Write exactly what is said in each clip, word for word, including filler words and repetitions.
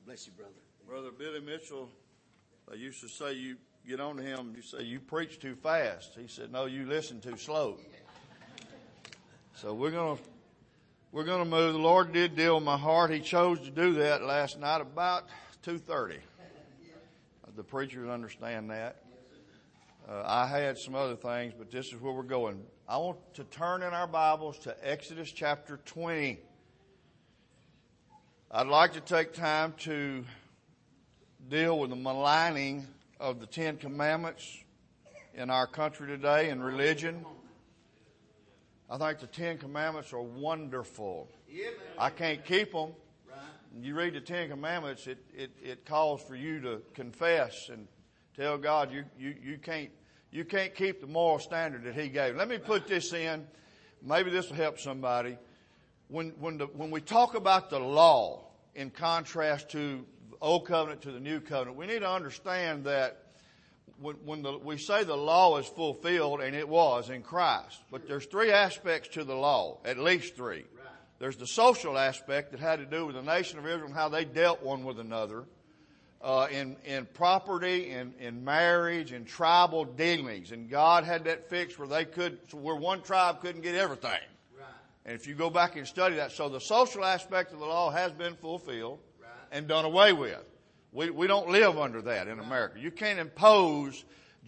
Bless you, brother. Brother Billy Mitchell, they used to say you get on to him, you say, you preach too fast. He said, no, you listen too slow. So we're going to, we're going to move. The Lord did deal with my heart. He chose to do that last night about two thirty. The preachers understand that. Uh, I had some other things, but this is where we're going. I want to turn in our Bibles to Exodus chapter twenty. I'd like to take time to deal with the maligning of the Ten Commandments in our country today and religion. I think the Ten Commandments are wonderful. I can't keep them. You read the Ten Commandments, it, it, it calls for you to confess and tell God you, you, you can't you can't keep the moral standard that He gave. Let me put this in. Maybe this will help somebody. When when the, when we talk about the law in contrast to the Old Covenant to the New Covenant, we need to understand that when, when the, we say the law is fulfilled, and it was in Christ, but there's three aspects to the law, at least three. There's the social aspect that had to do with the nation of Israel and how they dealt one with another uh, in in property, in, in marriage, in tribal dealings, and God had that fixed where they could, where one tribe couldn't get everything. And if you go back and study that, so the social aspect of the law has been fulfilled right. and done away with. We we don't live under that in right. America. You can't impose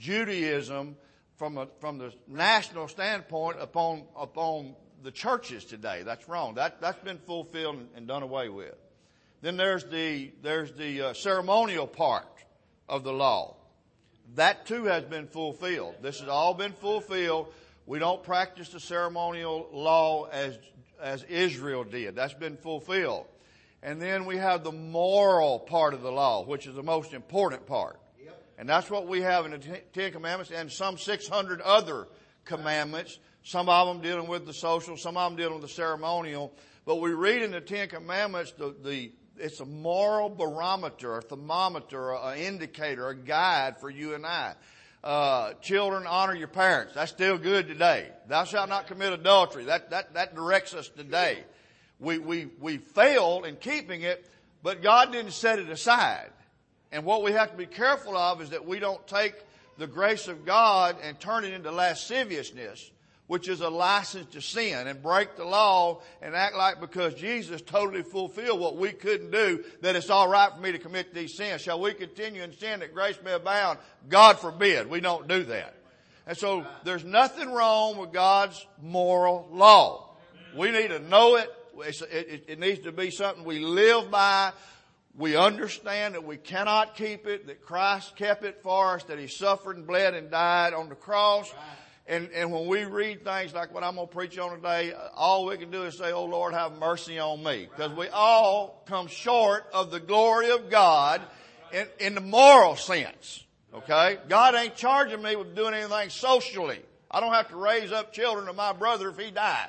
Judaism from a from the national standpoint upon upon the churches today. That's wrong. That that's been fulfilled and, and done away with. Then there's the there's the uh, ceremonial part of the law. That too has been fulfilled. This has all been fulfilled. We don't practice the ceremonial law as as Israel did. That's been fulfilled. And then we have the moral part of the law, which is the most important part. Yep. And that's what we have in the Ten Commandments and some six hundred other commandments. Some of them dealing with the social, some of them dealing with the ceremonial. But we read in the Ten Commandments, the, the it's a moral barometer, a thermometer, an indicator, a guide for you and I. Uh, children, honor your parents. That's still good today. Thou shalt not commit adultery. That, that, that directs us today. We, we, we failed in keeping it, but God didn't set it aside. And what we have to be careful of is that we don't take the grace of God and turn it into lasciviousness, which is a license to sin, and break the law and act like because Jesus totally fulfilled what we couldn't do, that it's all right for me to commit these sins. Shall we continue in sin that grace may abound? God forbid. We don't do that. And so there's nothing wrong with God's moral law. We need to know it. It, it. it needs to be something we live by. We understand that we cannot keep it, that Christ kept it for us, that He suffered and bled and died on the cross. And, and when we read things like what I'm going to preach on today, all we can do is say, oh Lord, have mercy on me. Because we all come short of the glory of God in, in the moral sense. Okay? God ain't charging me with doing anything socially. I don't have to raise up children of my brother if he dies.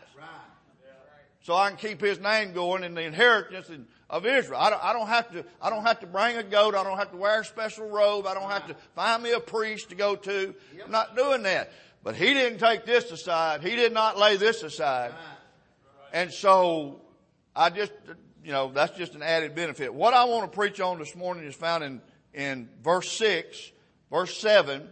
So I can keep his name going in the inheritance of Israel. I don't, I don't have to, I don't have to bring a goat. I don't have to wear a special robe. I don't have to find me a priest to go to. I'm not doing that. But He didn't take this aside. He did not lay this aside. And so I just, you know, that's just an added benefit. What I want to preach on this morning is found in, in verse six, verse seven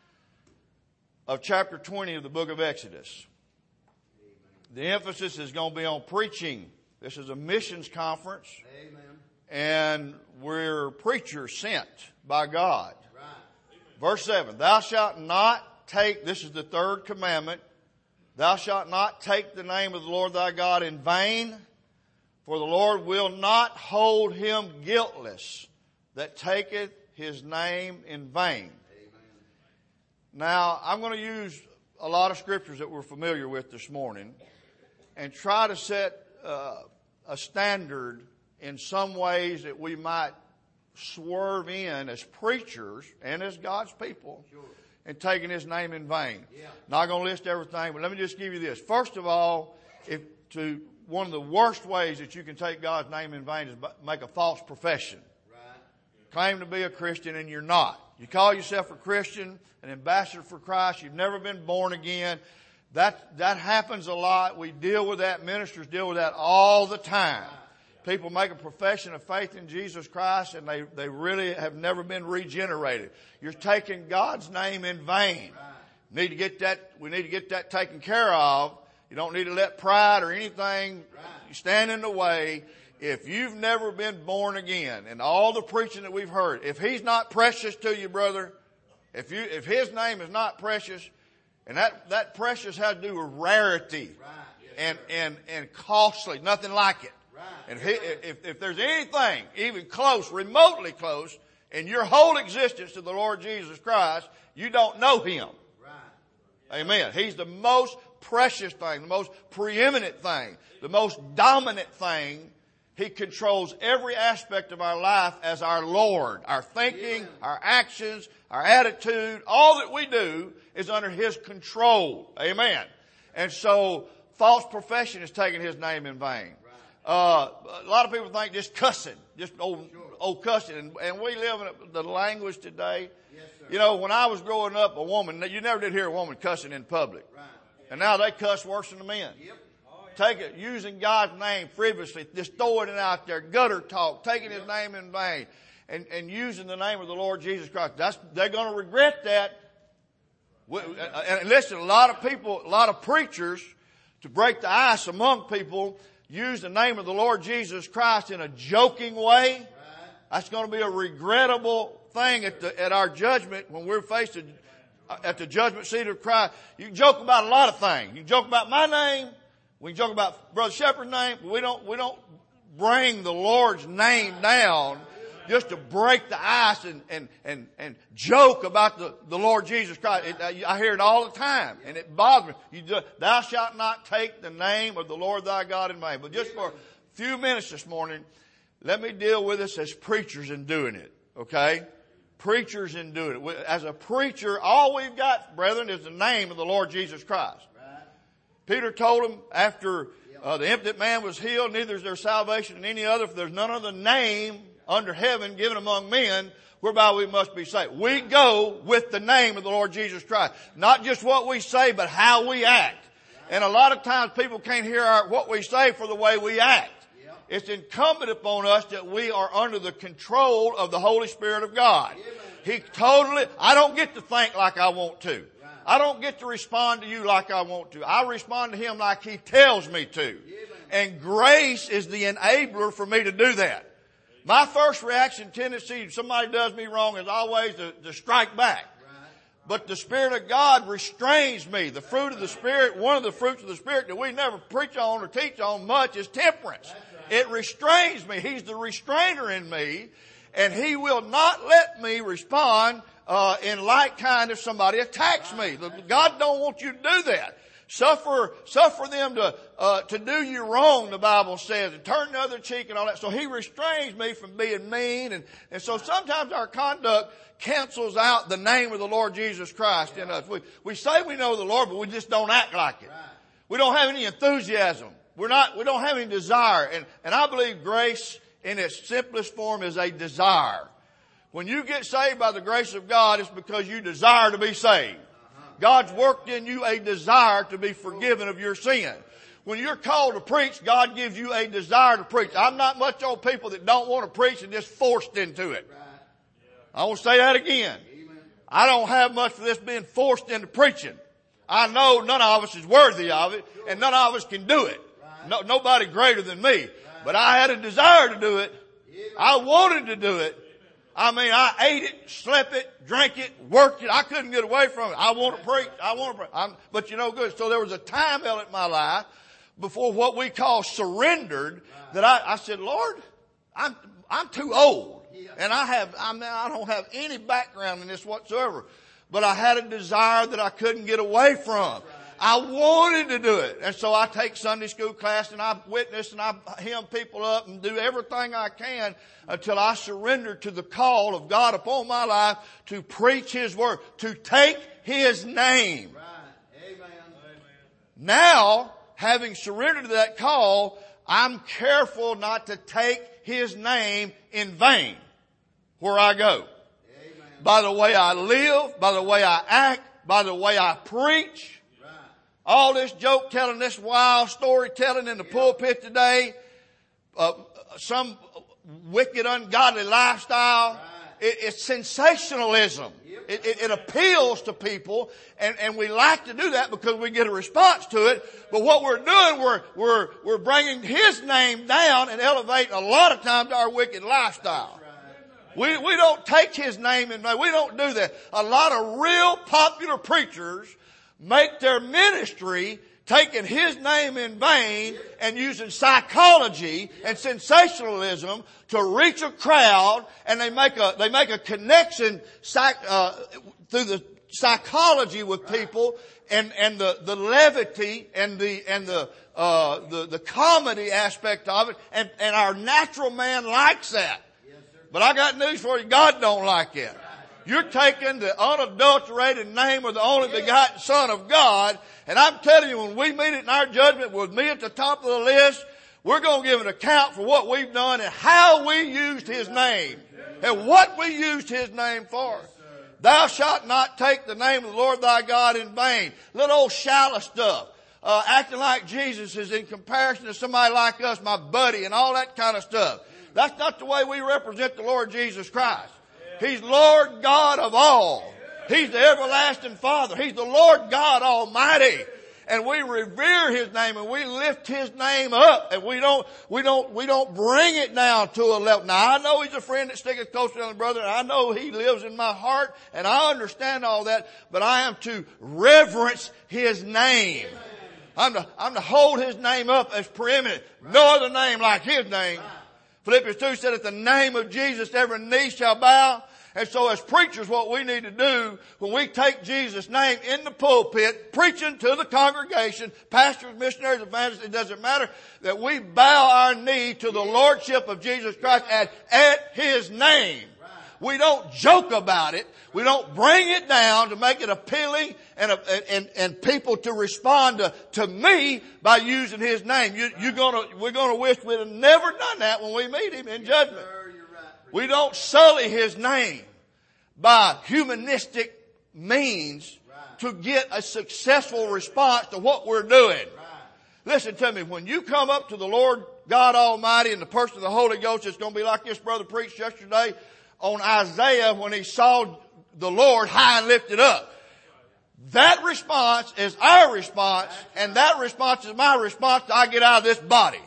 of chapter twenty of the book of Exodus. The emphasis is going to be on preaching. This is a missions conference. Amen. And we're preachers sent by God. Right. Verse seven, thou shalt not take, this is the third commandment, thou shalt not take the name of the Lord thy God in vain, for the Lord will not hold him guiltless that taketh His name in vain. Amen. Now, I'm going to use a lot of scriptures that we're familiar with this morning and try to set uh, a standard in some ways that we might swerve in as preachers and as God's people. Sure. And taking His name in vain. Yeah. Not going to list everything, but let me just give you this. First of all, if to one of the worst ways that you can take God's name in vain is make a false profession. Right. Claim to be a Christian and you're not. You call yourself a Christian, an ambassador for Christ. You've never been born again. That that happens a lot. We deal with that. Ministers deal with that all the time. people make a profession of faith in Jesus Christ and they, they really have never been regenerated. You're taking God's name in vain. Need to get that, we need to get that taken care of. You don't need to let pride or anything stand in the way. If you've never been born again, and all the preaching that we've heard, if He's not precious to you, brother, if you, if His name is not precious, and that, that precious has to do with rarity and, and, and costly, nothing like it. And he, if, if there's anything even close, remotely close, in your whole existence to the Lord Jesus Christ, you don't know Him. Amen. He's the most precious thing, the most preeminent thing, the most dominant thing. He controls every aspect of our life as our Lord. Our thinking, Amen. Our actions, our attitude, all that we do is under His control. Amen. And so false profession is taking His name in vain. Uh, a lot of people think just cussing, just old, old cussing. And, and we live in the language today. Yes, you know, when I was growing up, a woman, you never did hear a woman cussing in public. Right. And now they cuss worse than the men. Yep. Oh, yeah. Take it, using God's name frivolously, just throwing it out there, gutter talk, taking yep. His name in vain, and, and using the name of the Lord Jesus Christ. That's, they're going to regret that. And listen, a lot of people, a lot of preachers, to break the ice among people, use the name of the Lord Jesus Christ in a joking way. Right. That's going to be a regrettable thing at the, at our judgment when we're faced at the judgment seat of Christ. You can joke about a lot of things. You can joke about my name. We can joke about Brother Shepherd's name. But we don't, we don't bring the Lord's name down just to break the ice and, and, and, and joke about the, the Lord Jesus Christ. It, I hear it all the time, and it bothers me. You do, thou shalt not take the name of the Lord thy God in vain. But just for a few minutes this morning, let me deal with us as preachers in doing it, okay? Preachers in doing it. As a preacher, all we've got, brethren, is the name of the Lord Jesus Christ. Peter told him after uh, the impotent man was healed, neither is there salvation in any other, for there's none other name under heaven given among men whereby we must be saved. We go with the name of the Lord Jesus Christ. Not just what we say, but how we act. And a lot of times people can't hear our, what we say for the way we act. It's incumbent upon us that we are under the control of the Holy Spirit of God. He totally, I don't get to think like I want to. I don't get to respond to you like I want to. I respond to Him like He tells me to. And grace is the enabler for me to do that. My first reaction tendency, if somebody does me wrong, is always to, to strike back. But the Spirit of God restrains me. The fruit of the Spirit, one of the fruits of the Spirit that we never preach on or teach on much is temperance. It restrains me. He's the restrainer in me. And He will not let me respond uh, in like kind if somebody attacks me. God don't want you to do that. Suffer, suffer them to, uh, to do you wrong, the Bible says, and turn the other cheek and all that. So He restrains me from being mean. And, and so sometimes our conduct cancels out the name of the Lord Jesus Christ in us. We, we say we know the Lord, but we just don't act like it. We don't have any enthusiasm. We're not, we don't have any desire. And, and I believe grace in its simplest form is a desire. When you get saved by the grace of God, it's because you desire to be saved. God's worked in you a desire to be forgiven of your sin. When you're called to preach, God gives you a desire to preach. I'm not much on people that don't want to preach and just forced into it. I want to say that again. I don't have much for this being forced into preaching. I know none of us is worthy of it, and none of us can do it. No, nobody greater than me. But I had a desire to do it. I wanted to do it. I mean, I ate it, slept it, drank it, worked it. I couldn't get away from it. I want to preach. I want to preach. I'm, but you know, good. So there was a time element in my life before what we call surrendered that I, I said, Lord, I'm, I'm too old. And I have, I mean, I don't have any background in this whatsoever. But I had a desire that I couldn't get away from. I wanted to do it. And so I take Sunday school class and I witness and I hymn people up and do everything I can until I surrender to the call of God upon my life to preach His word, to take His name. Right. Amen. Now, having surrendered to that call, I'm careful not to take His name in vain where I go. Amen. By the way I live, by the way I act, by the way I preach. All this joke telling, this wild story telling in the pulpit today, uh, some wicked, ungodly lifestyle. It, it's sensationalism. It, it, it appeals to people, and, and we like to do that because we get a response to it. But what we're doing, we're we're we're bringing His name down and elevating a lot of times our wicked lifestyle. We we don't take His name in vain. We don't do that. A lot of real popular preachers make their ministry taking His name in vain and using psychology and sensationalism to reach a crowd, and they make a they make a connection psych, uh, through the psychology with people, and and the the levity and the and the uh the the comedy aspect of it, and and our natural man likes that. But I got news for you: God don't like that. You're taking the unadulterated name of the only begotten Son of God. And I'm telling you, when we meet it in our judgment with me at the top of the list, we're going to give an account for what we've done and how we used His name and what we used His name for. Thou shalt not take the name of the Lord thy God in vain. Little old shallow stuff. Uh, acting like Jesus is in comparison to somebody like us, my buddy, and all that kind of stuff. That's not the way we represent the Lord Jesus Christ. He's Lord God of all. He's the everlasting Father. He's the Lord God Almighty. And we revere His name and we lift His name up, and we don't, we don't, we don't bring it down to a level. Now I know He's a friend that sticketh closer than a brother, and I know He lives in my heart, and I understand all that, but I am to reverence His name. I'm to, I'm to hold His name up as preeminent. No other name like His name. Philippians two said, at the name of Jesus, every knee shall bow. And so as preachers, what we need to do when we take Jesus' name in the pulpit, preaching to the congregation, pastors, missionaries, evangelists, it doesn't matter, that we bow our knee to the Lordship of Jesus Christ at, at His name. We don't joke about it. We don't bring it down to make it appealing and, and, and people to respond to, to me by using His name. You, you're gonna, we're gonna wish we'd have never done that when we meet Him in judgment. We don't sully His name by humanistic means to get a successful response to what we're doing. Listen to me. When you come up to the Lord God Almighty in the person of the Holy Ghost, it's going to be like this brother preached yesterday on Isaiah when he saw the Lord high and lifted up. That response is our response, and that response is my response till I get out of this body.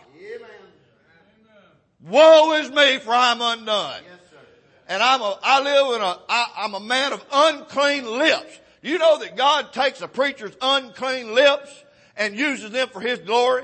Woe is me, for I'm undone. And I'm a, I live in a, I, I'm a man of unclean lips. You know that God takes a preacher's unclean lips and uses them for His glory?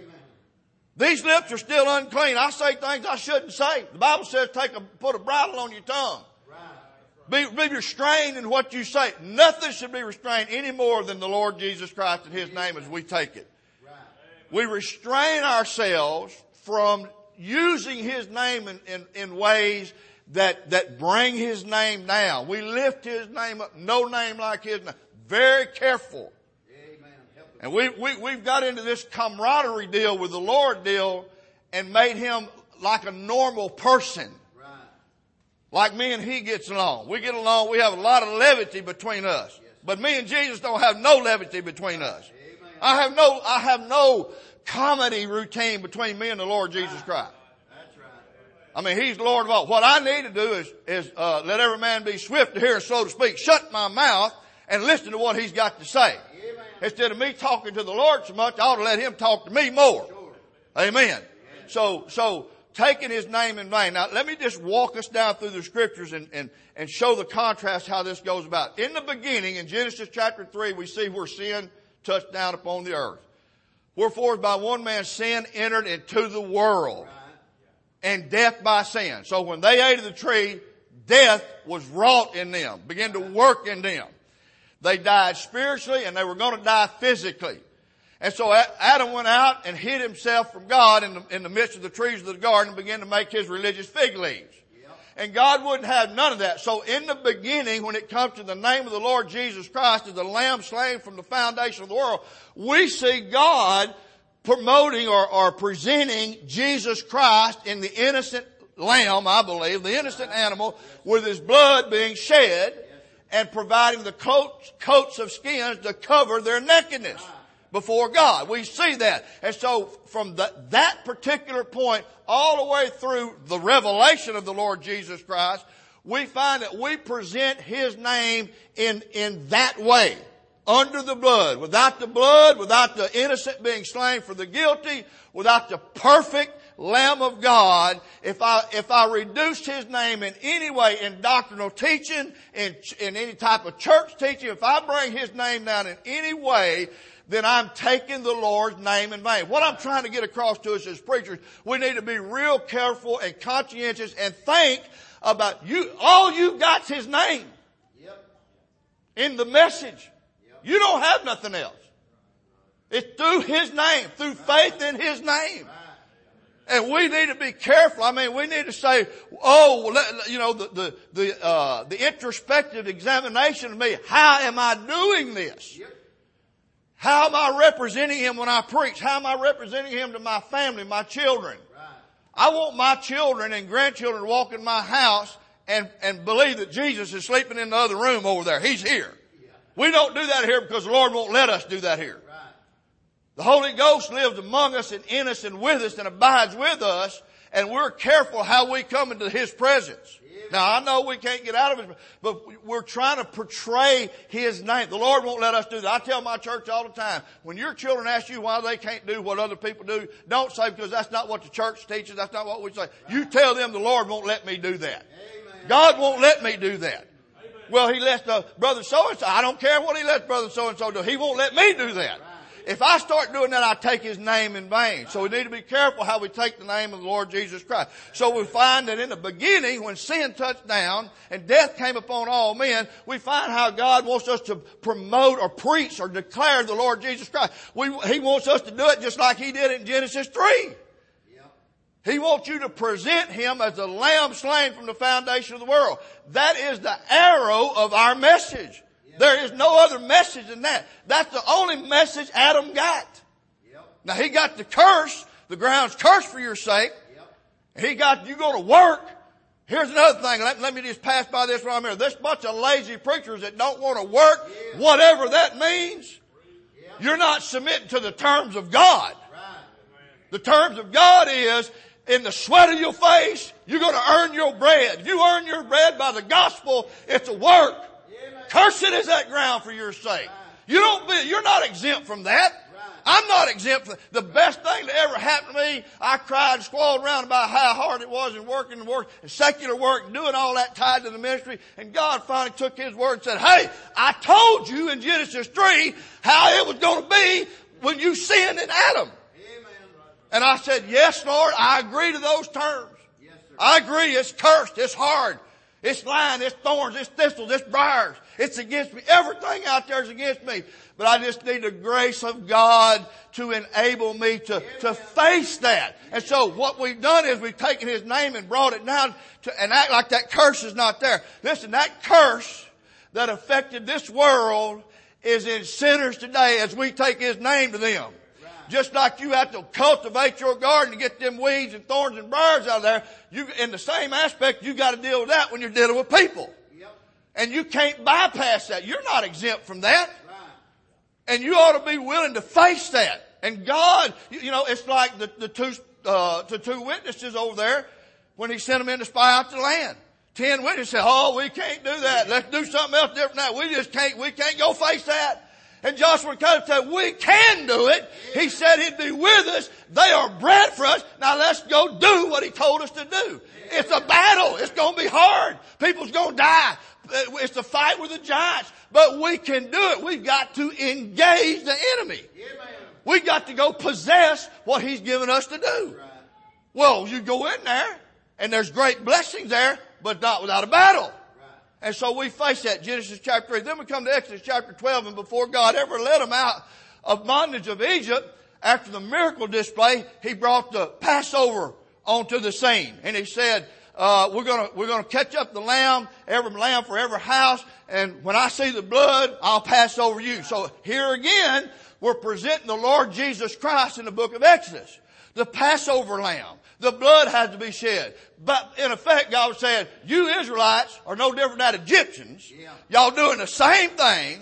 These lips are still unclean. I say things I shouldn't say. The Bible says take a, put a bridle on your tongue. Be, be restrained in what you say. Nothing should be restrained any more than the Lord Jesus Christ and His name as we take it. We restrain ourselves from using His name in, in, in ways that, that bring His name down. We lift His name up. No name like His name. Very careful. And we, we, we've got into this camaraderie deal with the Lord deal and made Him like a normal person. Right. Like me and He gets along. We get along. We have a lot of levity between us. Yes. But me and Jesus don't have no levity between us. Amen. I have no, I have no comedy routine between me and the Lord Jesus Christ. That's right. I mean, He's the Lord of all. What I need to do is, is, uh, let every man be swift to hear and slow to speak. Shut my mouth and listen to what He's got to say. Instead of me talking to the Lord so much, I ought to let Him talk to me more. Sure. Amen. Amen. So, so taking His name in vain. Now, let me just walk us down through the scriptures and, and, and show the contrast how this goes about. In the beginning, in Genesis chapter three, we see where sin touched down upon the earth. Wherefore, by one man's sin entered into the world, and death by sin. So when they ate of the tree, death was wrought in them, began to work in them. They died spiritually and they were going to die physically. And so Adam went out and hid himself from God in the, in the midst of the trees of the garden and began to make his religious fig leaves. Yep. And God wouldn't have none of that. So in the beginning, when it comes to the name of the Lord Jesus Christ as the Lamb slain from the foundation of the world, we see God promoting or, or presenting Jesus Christ in the innocent lamb, I believe, the innocent animal with His blood being shed, and providing the coats, coats of skins to cover their nakedness. before God. We see that. And so from the, that particular point all the way through the revelation of the Lord Jesus Christ, we find that we present His name in, in that way. Under the blood. Without the blood, without the innocent being slain for the guilty, without the perfect Lamb of God, if I, if I reduced His name in any way in doctrinal teaching, in, in any type of church teaching, if I bring His name down in any way, then I'm taking the Lord's name in vain. What I'm trying to get across to us as preachers, we need to be real careful and conscientious and think about you, all you got's His name. Yep. In the message. You don't have nothing else. It's through His name, through faith in His name. And we need to be careful. I mean, we need to say, oh, you know, the, the, the, uh, the introspective examination of me. How am I doing this? How am I representing Him when I preach? How am I representing Him to my family, my children? I want my children and grandchildren to walk in my house and, and believe that Jesus is sleeping in the other room over there. He's here. We don't do that here because the Lord won't let us do that here. Right. The Holy Ghost lives among us and in us and with us and abides with us, and we're careful how we come into His presence. Yeah. Now, I know we can't get out of His, but we're trying to portray His name. The Lord won't let us do that. I tell my church all the time, when your children ask you why they can't do what other people do, don't say because that's not what the church teaches, that's not what we say. Right. You tell them the Lord won't let me do that. Amen. God won't let me do that. Well, He lets the brother so-and-so. I don't care what He lets brother so-and-so do. He won't let me do that. If I start doing that, I take His name in vain. So we need to be careful how we take the name of the Lord Jesus Christ. So we find that in the beginning, when sin touched down and death came upon all men, we find how God wants us to promote or preach or declare the Lord Jesus Christ. We, He wants us to do it just like He did in Genesis three. He wants you to present Him as a lamb slain from the foundation of the world. That is the arrow of our message. Yep. There is no other message than that. That's the only message Adam got. Yep. Now he got the curse. The ground's cursed for your sake. Yep. He got, you go to work. Here's another thing. Let, let me just pass by this right here. This bunch of lazy preachers that don't want to work, yep. whatever that means, yep. you're not submitting to the terms of God. Right. The terms of God is, in the sweat of your face, you're going to earn your bread. If you earn your bread by the gospel, it's a work. Yeah, Cursed is that ground for your sake. Right. You don't be, you're not exempt from that. Right. I'm not exempt from the best thing that ever happened to me. I cried and squalled around about how hard it was in working and work, and secular work, and doing all that tied to the ministry. And God finally took His word and said, hey, I told you in Genesis three how it was going to be when you sinned in Adam. And I said, yes, Lord, I agree to those terms. Yes, sir. I agree. It's cursed. It's hard. It's lying. It's thorns. It's thistles. It's briars. It's against me. Everything out there is against me. But I just need the grace of God to enable me to, to face that. And so what we've done is we've taken His name and brought it down to, and act like that curse is not there. Listen, that curse that affected this world is in sinners today as we take His name to them. Just like you have to cultivate your garden to get them weeds and thorns and briars out of there, you, in the same aspect, you got to deal with that when you're dealing with people. Yep. And you can't bypass that. You're not exempt from that. Right. And you ought to be willing to face that. And God, you know, it's like the, the two, uh, the two witnesses over there when He sent them in to spy out the land. Ten witnesses said, oh, we can't do that. Let's do something else different now. We just can't, we can't go face that. And Joshua Caleb said, we can do it. He said He'd be with us. They are bread for us. Now let's go do what He told us to do. It's a battle. It's going to be hard. People's going to die. It's a fight with the giants. But we can do it. We've got to engage the enemy. We've got to go possess what He's given us to do. Well, you go in there and there's great blessings there, but not without a battle. And so we face that, Genesis chapter three. Then we come to Exodus chapter twelve, and before God ever led them out of bondage of Egypt, after the miracle display, He brought the Passover onto the scene. And He said, uh, we're gonna, we're gonna catch up the lamb, every lamb for every house, and when I see the blood, I'll pass over you. So here again, we're presenting the Lord Jesus Christ in the book of Exodus. The Passover lamb. The blood has to be shed. But in effect, God was saying, you Israelites are no different than Egyptians. Yeah. Y'all doing the same thing.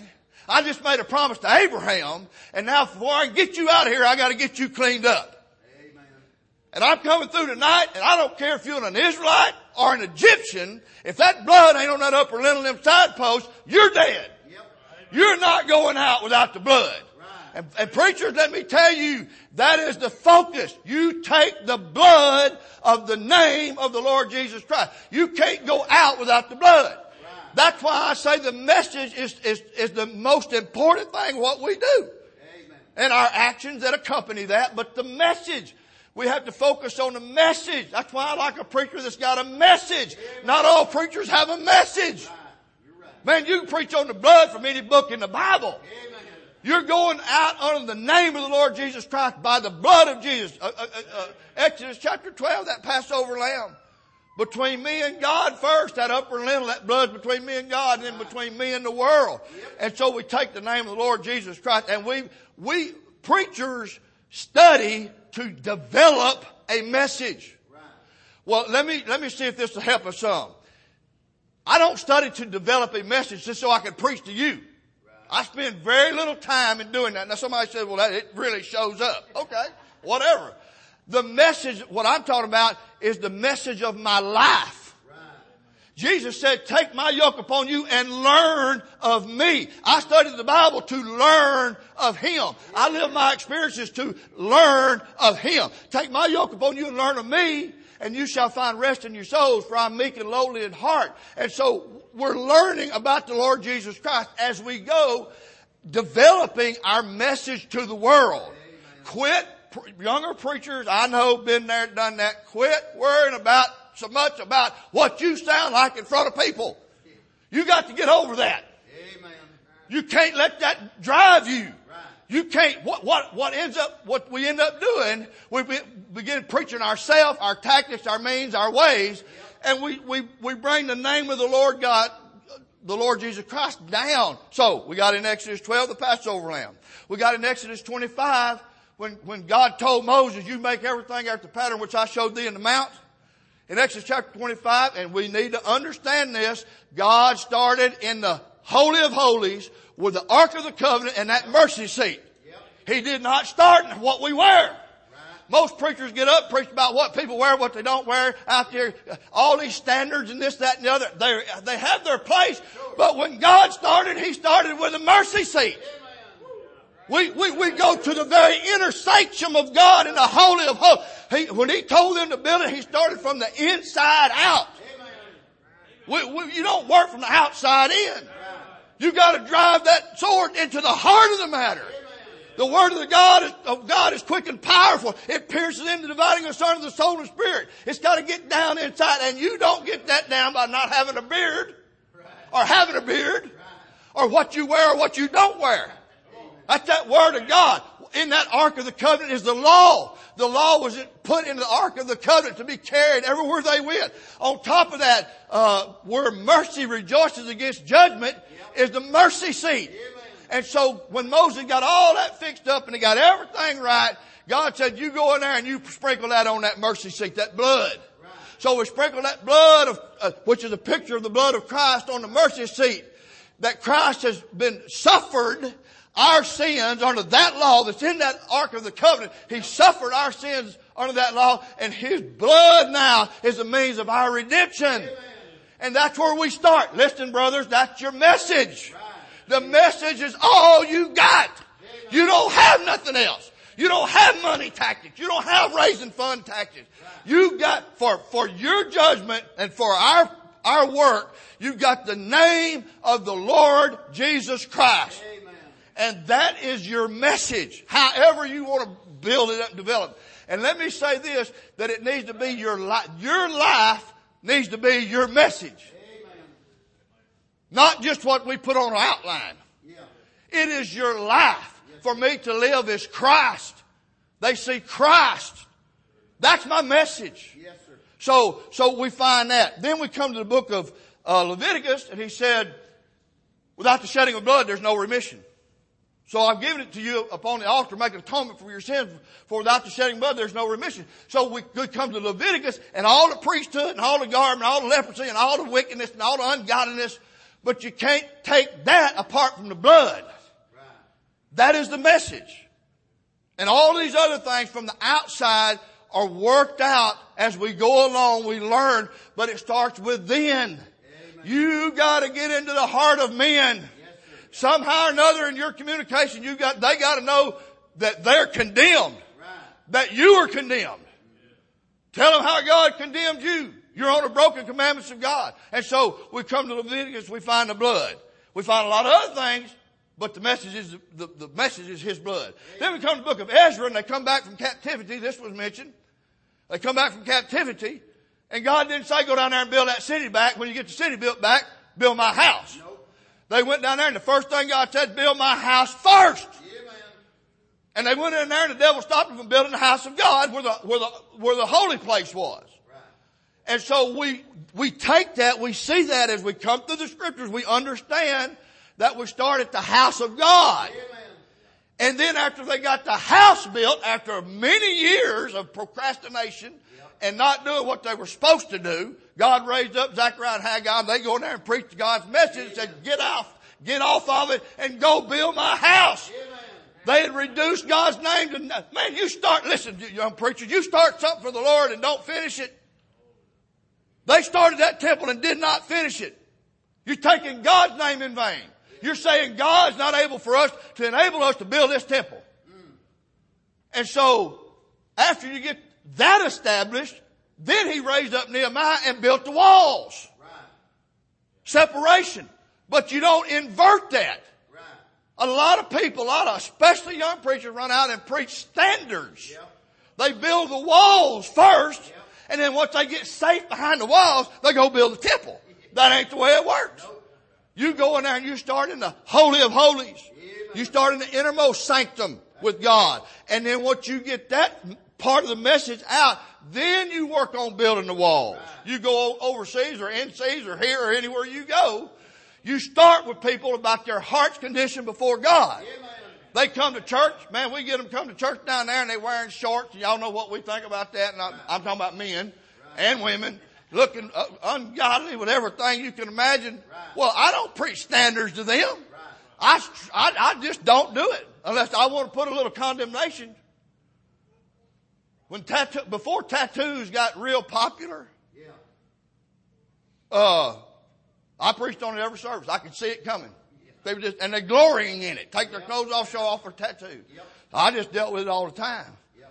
I just made a promise to Abraham, and now before I can get you out of here, I got to get you cleaned up. Amen. And I'm coming through tonight, and I don't care if you're an Israelite or an Egyptian. If that blood ain't on that upper lintel and them side posts, you're dead. Yep. You're not going out without the blood. And, and preachers, let me tell you, that is the focus. You take the blood of the name of the Lord Jesus Christ. You can't go out without the blood. Right. That's why I say the message is, is, is the most important thing, what we do. Amen. And our actions that accompany that. But the message, we have to focus on the message. That's why I like a preacher that's got a message. Amen. Not all preachers have a message. Right. You're right. Man, you can preach on the blood from any book in the Bible. Amen. You're going out under the name of the Lord Jesus Christ by the blood of Jesus. Uh, uh, uh, Exodus chapter twelve, that Passover lamb. Between me and God first, that upper lintel, that blood between me and God, and then between me and the world. And so we take the name of the Lord Jesus Christ, and we, we preachers study to develop a message. Well, let me, let me see if this will help us some. I don't study to develop a message just so I can preach to you. I spend very little time in doing that. Now somebody says, well, that, it really shows up. Okay, whatever. The message, what I'm talking about is the message of my life. Right. Jesus said, take my yoke upon you and learn of me. I studied the Bible to learn of Him. I live my experiences to learn of Him. Take my yoke upon you and learn of me, and you shall find rest in your souls, for I'm meek and lowly in heart. And so we're learning about the Lord Jesus Christ as we go, developing our message to the world. Amen. Quit, younger preachers, I know, been there, done that. Quit worrying about so much about what you sound like in front of people. You got to get over that. Amen. You can't let that drive you. You can't, what, what, what ends up, what we end up doing, we begin preaching ourselves, our tactics, our means, our ways, and we, we, we bring the name of the Lord God, the Lord Jesus Christ down. So, we got in Exodus twelve, the Passover lamb. We got in Exodus twenty-five, when, when God told Moses, you make everything after the pattern which I showed thee in the mount. In Exodus chapter twenty-five, and we need to understand this, God started in the Holy of Holies with the Ark of the Covenant and that mercy seat. Yep. He did not start in what we wear. Right. Most preachers get up, preach about what people wear, what they don't wear out there, all these standards and this, that, and the other. They they have their place, sure. But when God started, He started with a mercy seat. We, we, we go to the very inner sanctum of God in the Holy of Holies. He, when He told them to build it, He started from the inside out. We, we, you don't work from the outside in. You got to drive that sword into the heart of the matter. The word of the God is, of God is quick and powerful. It pierces into dividing asunder the soul and spirit. It's got to get down inside, and you don't get that down by not having a beard, or having a beard, or what you wear or what you don't wear. That's that word of God. In that Ark of the Covenant is the law. The law was put in the Ark of the Covenant to be carried everywhere they went. On top of that, uh, where mercy rejoices against judgment is the mercy seat. And so when Moses got all that fixed up and he got everything right, God said, you go in there and you sprinkle that on that mercy seat, that blood. So we sprinkle that blood, of, uh, which is a picture of the blood of Christ, on the mercy seat. That Christ has been suffered our sins under that law that's in that Ark of the Covenant. He suffered our sins under that law, and His blood now is the means of our redemption. Amen. And that's where we start. Listen, brothers, that's your message. Right. The message is all you got. Amen. You don't have nothing else. You don't have money tactics. You don't have raising fund tactics. Right. You got, for, for your judgment and for our, our work, you got the name of the Lord Jesus Christ. Amen. And that is your message, however you want to build it up and develop it. And let me say this, that it needs to be your life. Your life needs to be your message. Amen. Not just what we put on an outline. Yeah. It is your life. Yes. For me to live is Christ. They see Christ. That's my message. Yes, sir. So, so we find that. Then we come to the book of uh, Leviticus, and he said, without the shedding of blood, there's no remission. So I've given it to you upon the altar, make an atonement for your sins, for without the shedding of blood, there's no remission. So we could come to Leviticus, and all the priesthood, and all the garment, and all the leprosy, and all the wickedness, and all the ungodliness But you can't take that apart from the blood. That is the message. And all these other things from the outside are worked out as we go along. We learn, but it starts within. Amen. You got to get into the heart of men. Yes, somehow or another in your communication, you got they got to know that they're condemned, right. That you are condemned. Yeah. Tell them how God condemned you. You're on the broken commandments of God. And so we come to Leviticus, we find the blood. We find a lot of other things, but the message is the, the message is His blood. Amen. Then we come to the book of Ezra, and they come back from captivity. This was mentioned. They come back from captivity, and God didn't say go down there and build that city back. When you get the city built back, build my house. Nope. They went down there, and the first thing God said, build my house first. Yeah, man. And they went in there, and the devil stopped them from building the house of God where the, where the, where the holy place was. Right. And so we, we take that, we see that as we come through the scriptures, we understand that we start at the house of God. Yeah, and then after they got the house built, after many years of procrastination yep. and not doing what they were supposed to do, God raised up Zechariah and Haggai, and they go in there and preach God's message and said, get off, get off of it and go build my house. Amen. They had reduced God's name to, man, you start, listen, young preachers, you start something for the Lord and don't finish it. They started that temple and did not finish it. You're taking God's name in vain. You're saying God's not able for us to enable us to build this temple. Mm. And so, after you get that established, then He raised up Nehemiah and built the walls. Right. Separation. But you don't invert that. Right. A lot of people, a lot of, especially young preachers, run out and preach standards. Yep. They build the walls first, yep. and then once they get safe behind the walls, they go build the temple. That ain't the way it works. Nope. You go in there and you start in the Holy of Holies. You start in the innermost sanctum with God. And then once you get that part of the message out, then you work on building the walls. You go overseas or in seas or here or anywhere you go. You start with people about their heart's condition before God. They come to church. Man, we get them come to church down there and they're wearing shorts. Y'all know what we think about that. And I'm, I'm talking about men and women. Looking uh, ungodly with everything you can imagine. Right. Well, I don't preach standards to them. Right. I, I, I just don't do it unless I want to put a little condemnation. When tattoo, before tattoos got real popular, yeah. uh, I preached on it every service. I could see it coming. Yeah. They were just, and they're glorying in it. Take their yeah. clothes off, show off their tattoo. Yep. I just dealt with it all the time.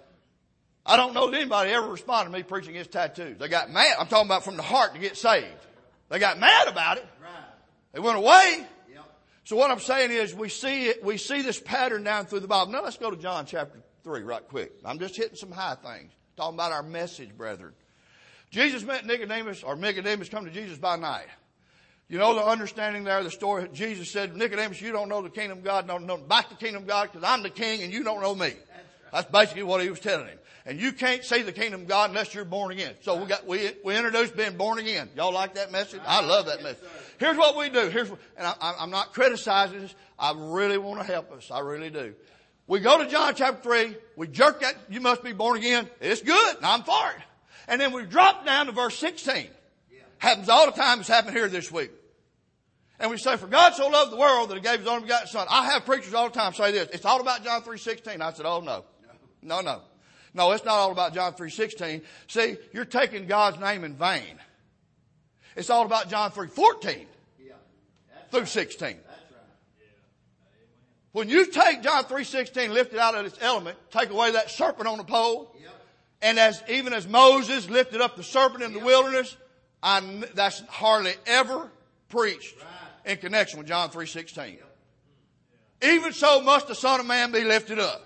I don't know that anybody ever responded to me preaching his tattoos. They got mad. I'm talking about from the heart to get saved. They got mad about it. Right. They went away. Yep. So what I'm saying is we see it, we see this pattern down through the Bible. Now let's go to John chapter three right quick. I'm just hitting some high things. Talking about our message, brethren. Jesus met Nicodemus, or Nicodemus come to Jesus by night. You know the understanding there, the story. Jesus said, Nicodemus, you don't know the kingdom of God. Don't know about the kingdom of God because I'm the king and you don't know me. That's, right. That's basically what he was telling him. And you can't see the kingdom of God unless you're born again. So we got, we, we introduced being born again. Y'all like that message? I love that message. Here's what we do. Here's what, and I, I'm not criticizing this. I really want to help us. I really do. We go to John chapter three. We jerk that, you must be born again. It's good. And I'm for it. And then we drop down to verse sixteen. Happens all the time. It's happened here this week. And we say, for God so loved the world that He gave His only begotten Son. I have preachers all the time say this. It's all about John three sixteen. I said, oh no. No, no. No, it's not all about John three sixteen. See, you're taking God's name in vain. It's all about John three fourteen yeah, through sixteen. That's right. Yeah. When you take John three sixteen, lift it out of its element, take away that serpent on the pole, yep. and as even as Moses lifted up the serpent in yep. the wilderness, I, that's hardly ever preached right. in connection with John three sixteen. Yep. Yeah. Even so must the Son of Man be lifted up.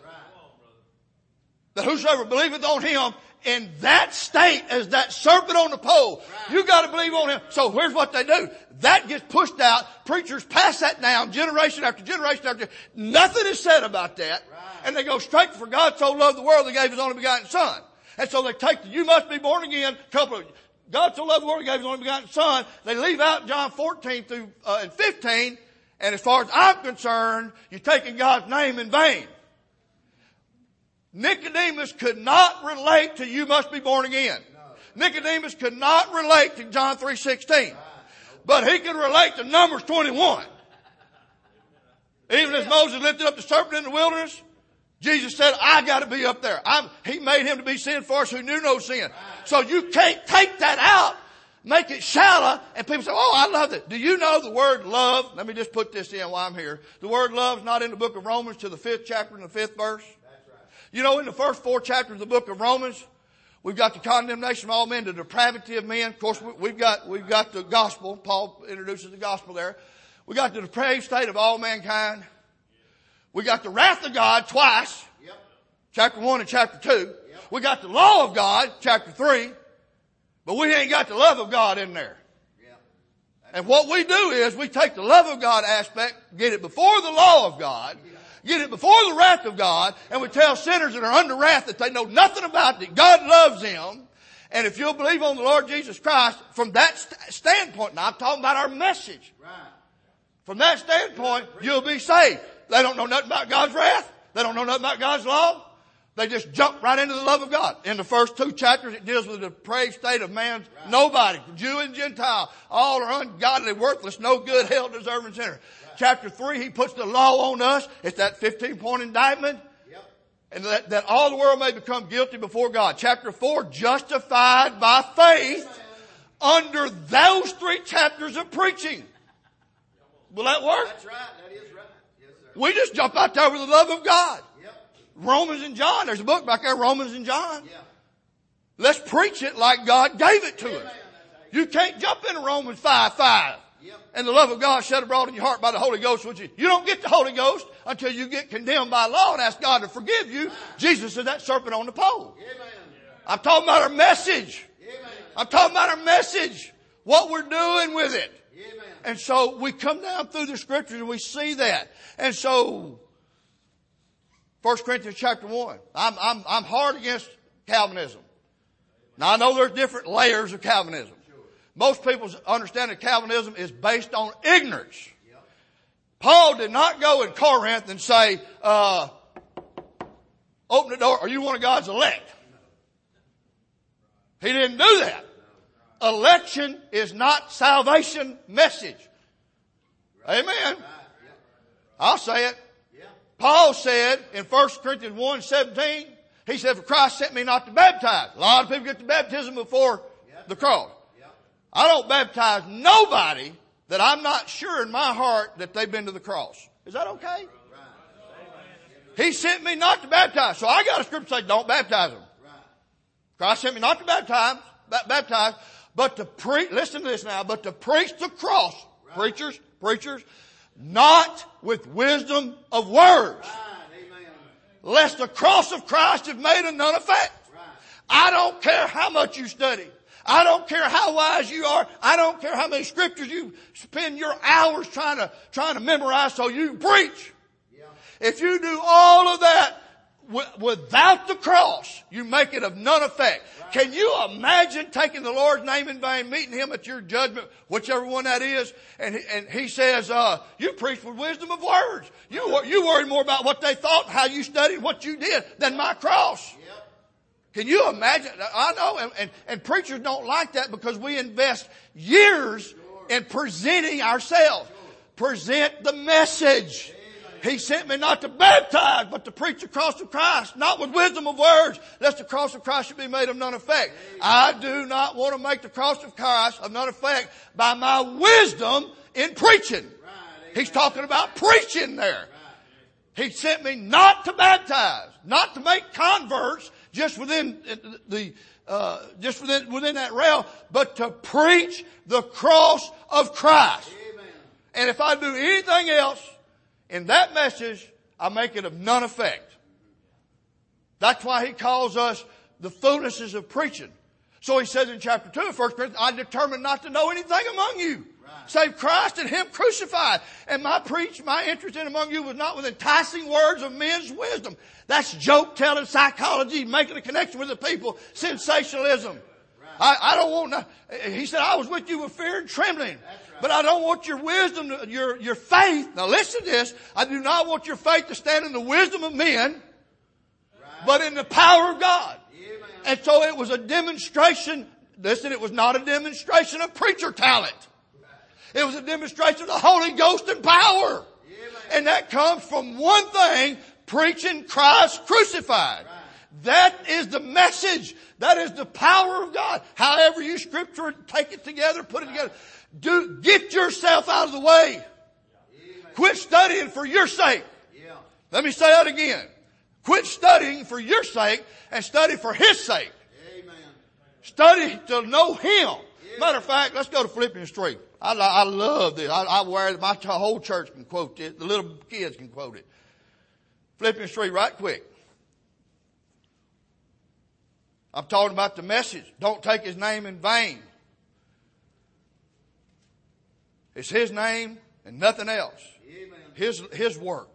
That whosoever believeth on Him in that state as that serpent on the pole, right. you got to believe on Him. So here's what they do. That gets pushed out. Preachers pass that down generation after generation after. Nothing is said about that. Right. And they go straight for God so loved the world He gave His only begotten Son. And so they take the you must be born again. Couple of God so loved the world He gave His only begotten Son. They leave out John fourteen through uh, and fifteen. And as far as I'm concerned, you're taking God's name in vain. Nicodemus could not relate to you must be born again. No. Nicodemus could not relate to John three sixteen. Right. but he can relate to Numbers twenty-one. Even as Moses lifted up the serpent in the wilderness, Jesus said, I got to be up there. I'm, he made him to be sin for us who knew no sin. So you can't take that out, make it shallow, and people say, oh, I love it. Do you know the word love? Let me just put this in while I'm here. The word love is not in the book of Romans to the fifth chapter and the fifth verse. That's right. You know, in the first four chapters of the book of Romans, we've got the condemnation of all men, the depravity of men. Of course, we've got, we've got the gospel. Paul introduces the gospel there. We got the depraved state of all mankind. We got the wrath of God twice. Yep. Chapter one and chapter two. Yep. We got the law of God, chapter three. But we ain't got the love of God in there. Yep. And what we do is we take the love of God aspect, get it before the law of God, get it before the wrath of God, and we tell sinners that are under wrath that they know nothing about it, God loves them. And if you'll believe on the Lord Jesus Christ, from that st- standpoint, now I'm talking about our message. Right. From that standpoint, you'll be saved. They don't know nothing about God's wrath. They don't know nothing about God's law. They just jump right into the love of God. In the first two chapters, it deals with the depraved state of man's right. Nobody, Jew and Gentile, all are ungodly, worthless, no good, hell deserving sinner. Right. Chapter three, he puts the law on us. It's that fifteen point indictment. Yep. And that, that all the world may become guilty before God. Chapter four, justified by faith under those three chapters of preaching. Will that work? That's right. That is right. Yes, sir. We just jump out there with the love of God. Yep. Romans and John. There's a book back there, Romans and John. Yeah. Let's preach it like God gave it to Amen. Us. You can't jump into Romans five five. Yep. And the love of God shed abroad in your heart by the Holy Ghost. Which you, you don't get the Holy Ghost until you get condemned by law and ask God to forgive you. Amen. Jesus is that serpent on the pole. Amen. I'm talking about our message. Amen. I'm talking about our message. What we're doing with it. Amen. And so we come down through the scriptures and we see that. And so, First Corinthians chapter one. I'm, I'm, I'm hard against Calvinism. Now I know there's different layers of Calvinism. Most people's understanding of Calvinism is based on ignorance. Paul did not go in Corinth and say, uh, open the door, are you one of God's elect? He didn't do that. Election is not salvation message. Amen. I'll say it. Paul said in First Corinthians one seventeen, he said, for Christ sent me not to baptize. A lot of people get to baptism before the cross. I don't baptize nobody that I'm not sure in my heart that they've been to the cross. Is that okay? He sent me not to baptize. So I got a scripture say, don't baptize them. Christ sent me not to baptize, baptize, but to preach, listen to this now, but to preach the cross. Right. Preachers, preachers, not with wisdom of words. Right. Lest the cross of Christ have made of none effect. Right. I don't care how much you study. I don't care how wise you are. I don't care how many scriptures you spend your hours trying to, trying to memorize so you can preach. Yeah. If you do all of that w- without the cross, you make it of none effect. Right. Can you imagine taking the Lord's name in vain, meeting Him at your judgment, whichever one that is, and He, and he says, uh, you preach with wisdom of words. You, you worry more about what they thought, how you studied, what you did, than my cross. Yeah. Can you imagine? I know, and, and, and preachers don't like that because we invest years in presenting ourselves. Present the message. He sent me not to baptize, but to preach the cross of Christ, not with wisdom of words, lest the cross of Christ should be made of none effect. I do not want to make the cross of Christ of none effect by my wisdom in preaching. He's talking about preaching there. He sent me not to baptize, not to make converts, just within the, uh, just within, within that realm, but to preach the cross of Christ. Amen. And if I do anything else in that message, I make it of none effect. That's why he calls us the foolishness of preaching. So he says in chapter two of First Corinthians, I determined not to know anything among you. Save Christ and Him crucified. And my preach, my interest in among you was not with enticing words of men's wisdom. That's joke telling, psychology, making a connection with the people, sensationalism. I, I don't want, he said, I was with you with fear and trembling. But I don't want your wisdom, your, your faith. Now listen to this. I do not want your faith to stand in the wisdom of men, but in the power of God. And so it was a demonstration. Listen, it was not a demonstration of preacher talent. It was a demonstration of the Holy Ghost and power. And that comes from one thing, preaching Christ crucified. That is the message. That is the power of God. However you scripture it, take it together, put it together. Do, get yourself out of the way. Quit studying for your sake. Let me say that again. Quit studying for your sake and study for His sake. Study to know Him. Matter of fact, let's go to Philippians three. I, I love this. I, I wear it. My whole church can quote it. The little kids can quote it. Philippians three, right quick. I'm talking about the message. Don't take His name in vain. It's His name and nothing else. Amen. His, His work.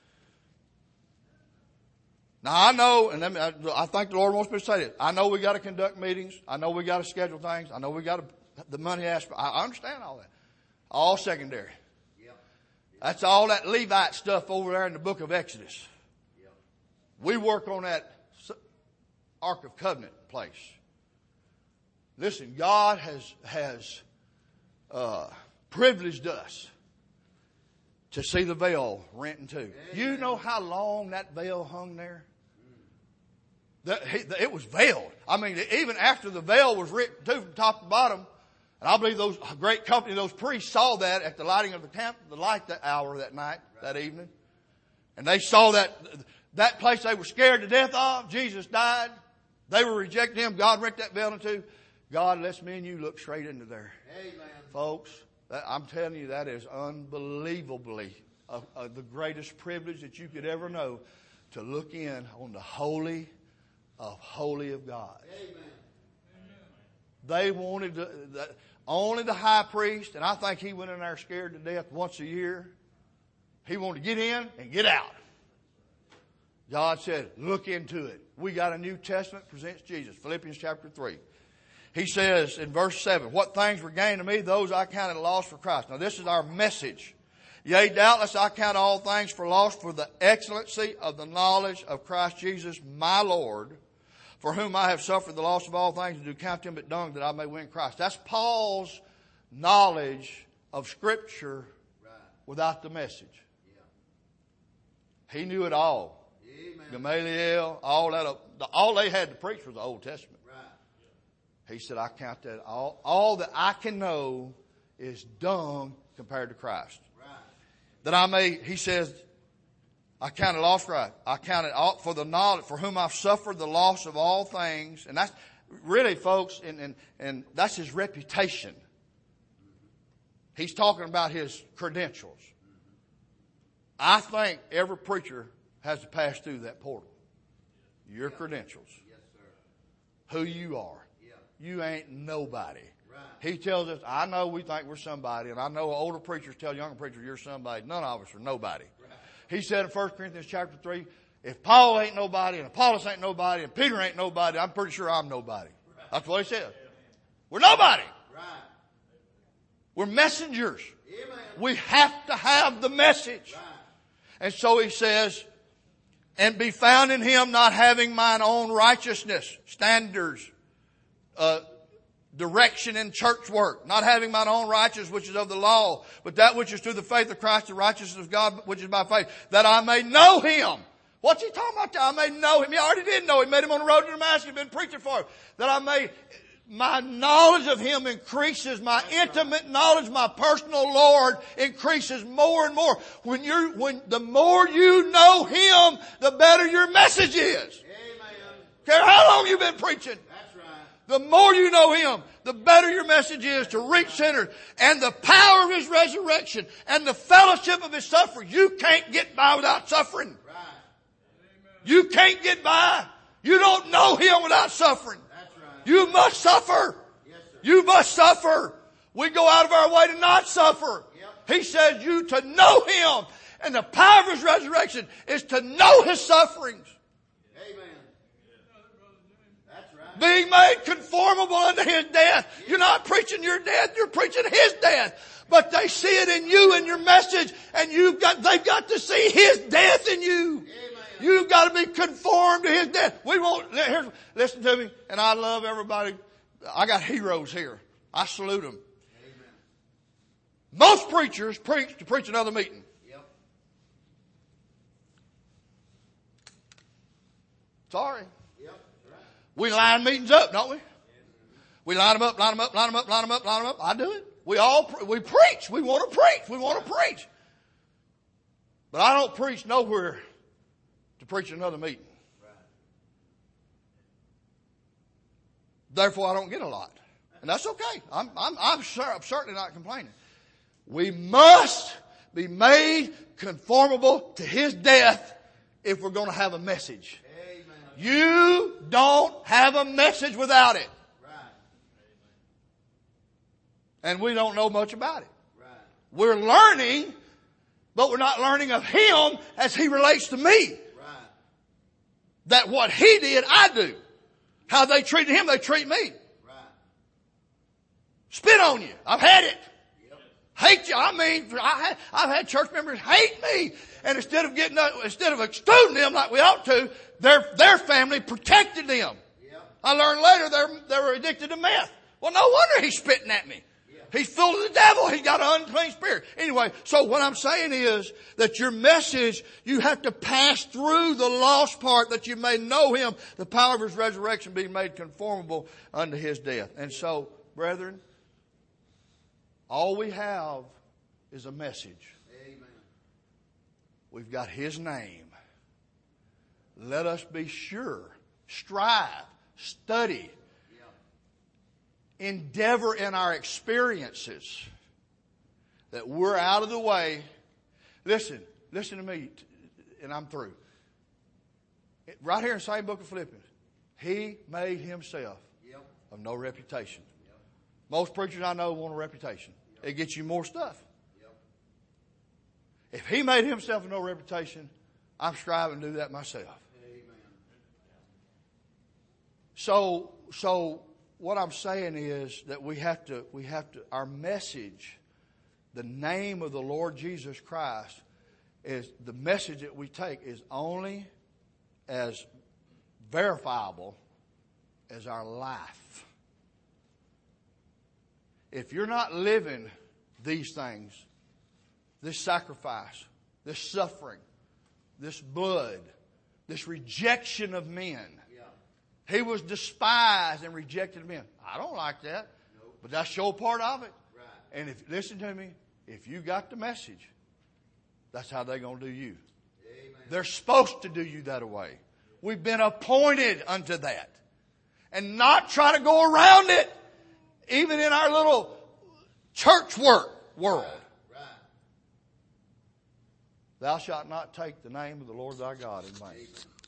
Now I know, and let me, I, I think the Lord wants me to say this. I know we got to conduct meetings. I know we got to schedule things. I know we got to, the money aspect. I understand all that. All secondary. Yep. That's all that Levite stuff over there in the book of Exodus. Yep. We work on that Ark of Covenant place. Listen, God has, has, uh, privileged us to see the veil rent in two. Amen. You know how long that veil hung there? That, it was veiled. I mean, even after the veil was ripped too from top to bottom, and I believe those great company, those priests saw that at the lighting of the camp, the light that hour that night, that evening. And they saw that, that place they were scared to death of. Jesus died. They were rejecting Him. God ripped that veil in two. God lets me and you look straight into there. Amen. Folks, that, I'm telling you, that is unbelievably uh, uh, the greatest privilege that you could ever know, to look in on the holy of holy of God. Amen. They wanted to, the, only the high priest, and I think he went in there scared to death once a year. He wanted to get in and get out. God said, look into it. We got a New Testament, presents Jesus. Philippians chapter three. He says in verse seven, what things were gained to me, those I counted loss for Christ. Now this is our message. Yea, doubtless I count all things for loss for the excellency of the knowledge of Christ Jesus my Lord, for whom I have suffered the loss of all things, and do count them but dung, that I may win Christ. That's Paul's knowledge of Scripture without the message. He knew it all. Amen. Gamaliel, all that. All they had to preach was the Old Testament. He said, I count that all. All that I can know is dung compared to Christ. Right. That I may, he says, I count it loss, right? I count it all for the knowledge, for whom I've suffered the loss of all things. And that's really, folks, and, and, and that's his reputation. He's talking about his credentials. I think every preacher has to pass through that portal. Your credentials. Yes, sir. Who you are. You ain't nobody. Right. He tells us, I know we think we're somebody, and I know older preachers tell younger preachers you're somebody. None of us are nobody. Right. He said in First Corinthians chapter three, if Paul ain't nobody, and Apollos ain't nobody, and Peter ain't nobody, I'm pretty sure I'm nobody. Right. That's what he said. We're nobody. Right. We're messengers. Amen. We have to have the message. Right. And so he says, and be found in Him, not having mine own righteousness, standards, Uh, direction in church work, not having mine own righteousness which is of the law, but that which is through the faith of Christ, the righteousness of God which is by faith, that I may know Him. What's he talking about? I may know Him. He already did know Him. Met Him on the road to Damascus. He's been preaching for Him. That I may, my knowledge of Him increases. My intimate knowledge, my personal Lord increases more and more. When you're, when the more you know Him, the better your message is. Amen. Care how long you've been preaching. The more you know Him, the better your message is to reach sinners. And the power of His resurrection and the fellowship of His suffering. You can't get by without suffering. Right. You can't get by. You don't know Him without suffering. That's right. You must suffer. Yes, sir. You must suffer. We go out of our way to not suffer. Yep. He says you to know Him. And the power of His resurrection is to know His sufferings. Being made conformable unto His death. You're not preaching your death, you're preaching His death. But they see it in you and your message, and you've got, they've got to see His death in you. Amen. You've got to be conformed to His death. We won't, here's, listen to me, and I love everybody. I got heroes here. I salute them. Amen. Most preachers preach to preach another meeting. Yep. Sorry. Yep. Right. We line meetings up, don't we? We line them up, line them up, line them up, line them up, line them up. I do it. We all, we preach. We want to preach. We want to preach. But I don't preach nowhere to preach another meeting. Right. Therefore, I don't get a lot. And that's okay. I'm, I'm, I'm, sure, I'm certainly not complaining. We must be made conformable to His death if we're going to have a message. Amen. You don't have a message without it. Right. And we don't know much about it. Right. We're learning, but we're not learning of Him as He relates to me. Right. That what He did, I do. How they treated Him, they treat me. Right. Spit on you. I've had it. Yep. Hate you. I mean, I, I've had church members hate me. And instead of getting, instead of excluding them like we ought to, their, their family protected them. Yep. I learned later they they were addicted to meth. Well, no wonder he's spitting at me. Yep. He's full of the devil. He's got an unclean spirit. Anyway, so what I'm saying is that your message, you have to pass through the lost part that you may know Him, the power of His resurrection being made conformable unto His death. And so, brethren, all we have is a message. Amen. We've got His name. Let us be sure, strive, study, Yep. endeavor in our experiences that we're out of the way. Listen, listen to me, and I'm through. Right here in the same book of Philippians, He made Himself Yep. of no reputation. Yep. Most preachers I know want a reputation. It gets you more stuff. Yep. If He made Himself of no reputation, I'm striving to do that myself. Amen. So, so what I'm saying is that we have to, we have to, our message, the name of the Lord Jesus Christ, is the message that we take is only as verifiable as our life. If you're not living these things, this sacrifice, this suffering, this blood, this rejection of men. Yeah. He was despised and rejected of men. I don't like that. Nope. But that's your part of it. Right. And if listen to me, if you got the message, that's how they're going to do you. Amen. They're supposed to do you that way. We've been appointed unto that. And not try to go around it, even in our little church work world. Right. Thou shalt not take the name of the Lord thy God in vain. Amen.